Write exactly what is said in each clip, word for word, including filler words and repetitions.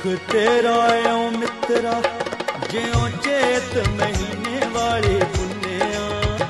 तेरा ओ मित्रा ज्यों चेत महीने वाले पुन्निया,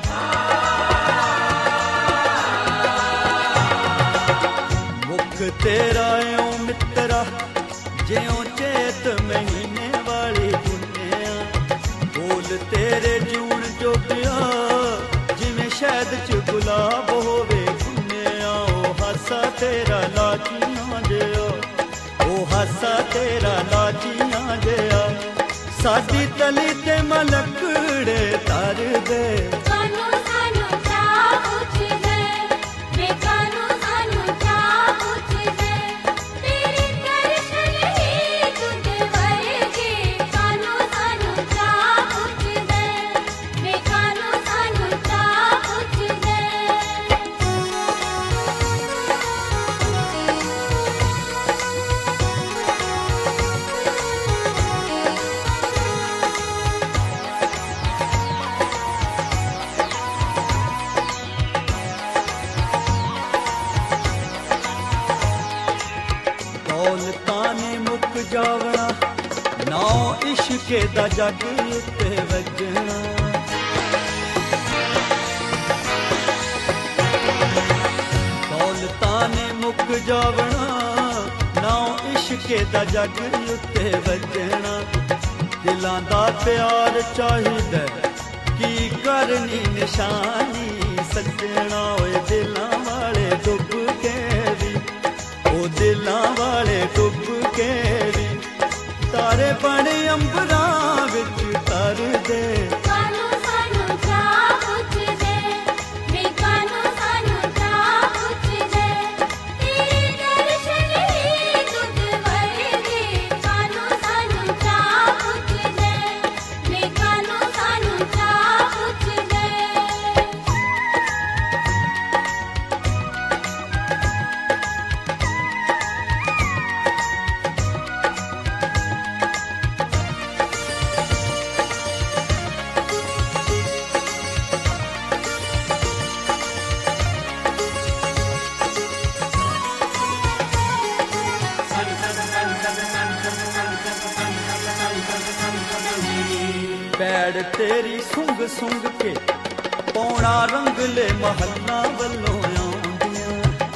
मुख तेरा ओ मित्रा ज्यों चेत महीने वाले पुन्निया, बोल तेरे जून जो पिया जिवें शहद च गुलाब होवे पुन्निया, ओ हासा तेरा लाजियां जिया, ओ हासा तेरा लाजियां जिया, साडी तली ते मलकड़े तर दे, कानू सानू चा पूछ दे, वे कानू सानू चा पूछ दे, तेरे दर्शन ही तुझ वर्गे, कानू सानू चा पूछ दे, वे कानू सानू चा पूछ दे। दौलतां ने मुक जावना नौ इश्के दा जग उत्ते वजना, दौलतां ने मुक जावना नौ इश्के दा जग उत्ते वजना, दिलां दा प्यार चाहिदा की करनी निशानी सजना, ओए दिलां वाले डुब के भी, ओ दिलां वाले डुब के भी तारे बने अंबरां विच तर दे, कानू सानू चा पूछ दे, वे कानू सानू चा पूछ दे, तेरे दर्शन ही तुझ वर्गे, कानू सानू चा पूछ दे, वे कानू सानू चा पूछ दे। पैड़ तेरी सुंग सुंग के पौना रंगले महल्ला वल्लों आउंदियां,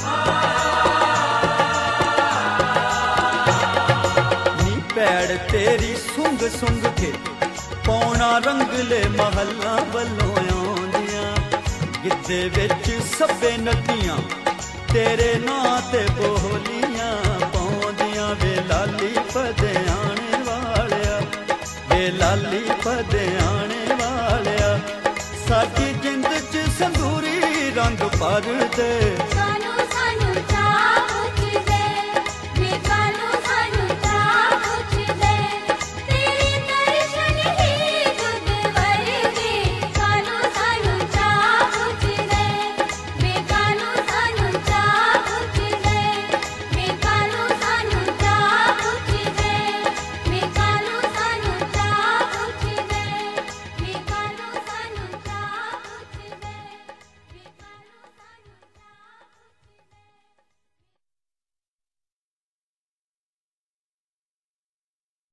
नी पैड़ तेरी सुंग सुंग के पौना रंगले महल्ला वल्लों आउंदियां, गिद्दे विच सब्बे नदियां तेरे नां ते बोलियां पाउंदियां, वे लाली पदियाने वालिया, वे लाली पदियाने वालिया, साडी जिंद च संदूरी रंग भर दे।